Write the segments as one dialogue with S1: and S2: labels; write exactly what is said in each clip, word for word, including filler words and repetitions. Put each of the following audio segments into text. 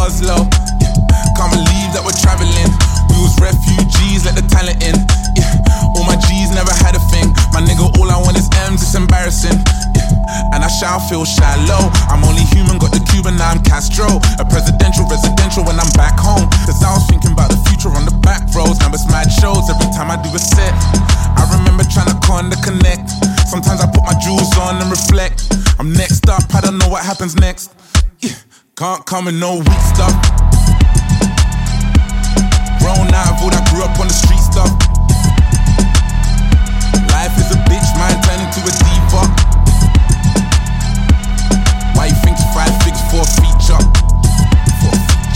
S1: Oslo. Yeah. Can't believe that we're traveling. We was refugees, let the talent in. Yeah. All my G's never had a thing. My nigga, all I want is M's, it's embarrassing. Yeah. And I shall feel shallow. I'm only human, got the Cuban, now I'm Castro. A presidential, residential when I'm back home. Cause I was thinking about the future on the back roads. Now it's mad shows every time I do a set. I remember trying to con the connect. Sometimes I put my jewels on and reflect. I'm next up, I don't know what happens next. Yeah. Can't come in no weak stuff. Grown out of all that grew up on the street stuff. Life is a bitch, man, turn into a diva. Why you think five figs for a feature? For a feature.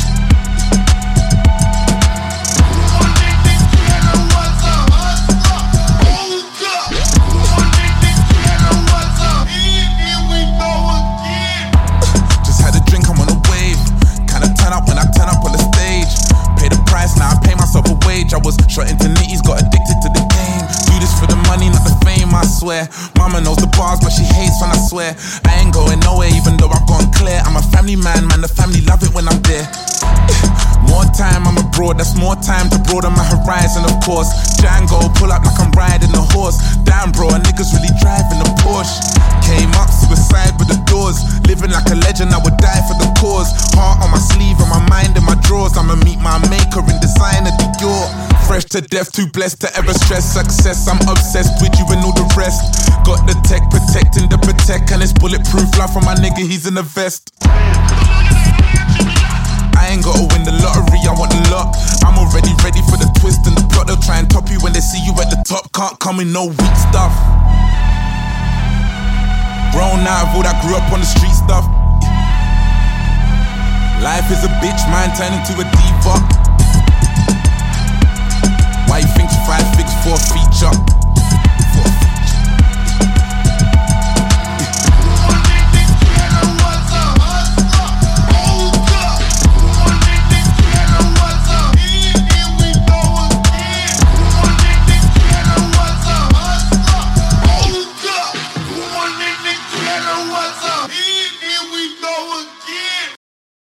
S1: Just had a drink, I'm on a wave. Kinda turn up when I turn up on the stage. Pay the price, now I pay myself a wage. I was shot into nitties, got addicted to the game. Do this for the money, not the fame, I swear. Mama knows the bars, but she hates when I swear. I ain't going nowhere, even though I've gone clear. I'm a family man, man, the family love it when I'm there. More time, I'm abroad, that's more time to broaden my horizon, of course. Django, pull up like I'm riding a horse. Damn, bro, a nigga's really driving a Porsche. Came up, suicide with the doors. Living like a legend, I would die for the cause. Heart on my sleeve and my mind in my drawers. I'ma meet my maker in designer Dior. Fresh to death, too blessed to ever stress success. I'm obsessed with you and all the rest. Got the tech protecting the protect, and it's bulletproof life from my nigga, he's in the vest. I ain't gotta win the lottery, I want the lot. I'm already ready for the twist and the plot. They'll try and top you when they see you at the top. Can't come in no weak stuff. Grown out of all that grew up on the street stuff. Life is a bitch, man, turn into a diva. Why you think five figs for a feature?